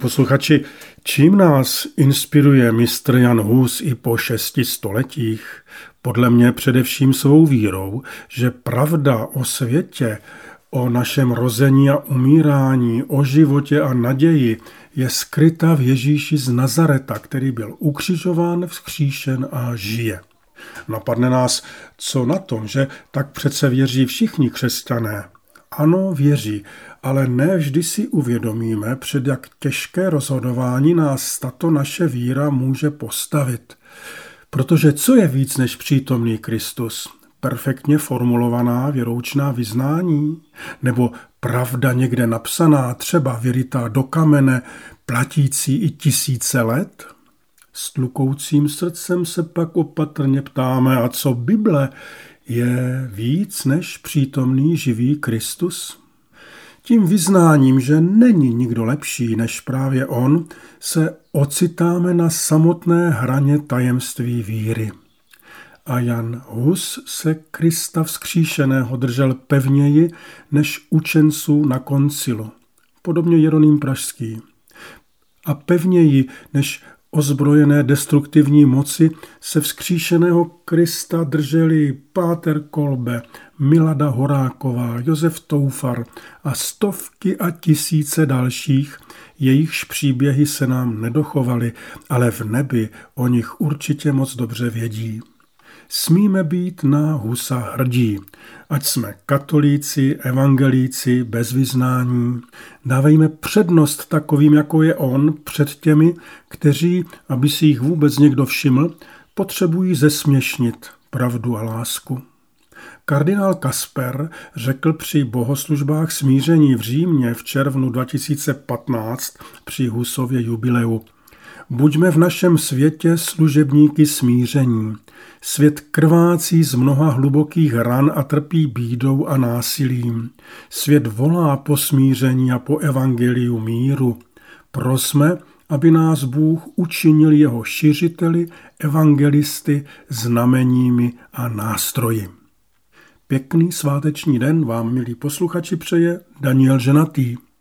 posluchači, čím nás inspiruje mistr Jan Hus i po 6 stoletích? Podle mě především svou vírou, že pravda o světě, o našem rození a umírání, o životě a naději je skryta v Ježíši z Nazareta, který byl ukřižován, vzkříšen a žije. Napadne nás, co na tom, že tak přece věří všichni křesťané. Ano, věří, ale ne vždy si uvědomíme, před jak těžké rozhodování nás tato naše víra může postavit. Protože co je víc než přítomný Kristus? Perfektně formulovaná věroučná vyznání? Nebo pravda někde napsaná, třeba vyrytá do kamene, platící i 1000 let? S tlukoucím srdcem se pak opatrně ptáme, a co Bible je víc než přítomný živý Kristus? Tím vyznáním, že není nikdo lepší než právě on, se ocitáme na samotné hraně tajemství víry. A Jan Hus se Krista vzkříšeného držel pevněji než učenců na koncilu, podobně Jeroným Pražský. A pevněji než ozbrojené destruktivní moci se vzkříšeného Krista drželi Páter Kolbe, Milada Horáková, Josef Toufar a stovky a tisíce dalších, jejichž příběhy se nám nedochovaly, ale v nebi o nich určitě moc dobře vědí. Smíme být na Husa hrdí, ať jsme katolíci, evangelíci, bez vyznání. Dávejme přednost takovým, jako je on, před těmi, kteří, aby si jich vůbec někdo všiml, potřebují zesměšnit pravdu a lásku. Kardinál Kasper řekl při bohoslužbách smíření v Římě v červnu 2015 při Husově jubileu: buďme v našem světě služebníky smíření. Svět krvácí z mnoha hlubokých ran a trpí bídou a násilím. Svět volá po smíření a po evangeliu míru. Prosme, aby nás Bůh učinil jeho šiřiteli, evangelisty, znameními a nástroji. Pěkný sváteční den vám, milí posluchači, přeje Daniel Ženatý.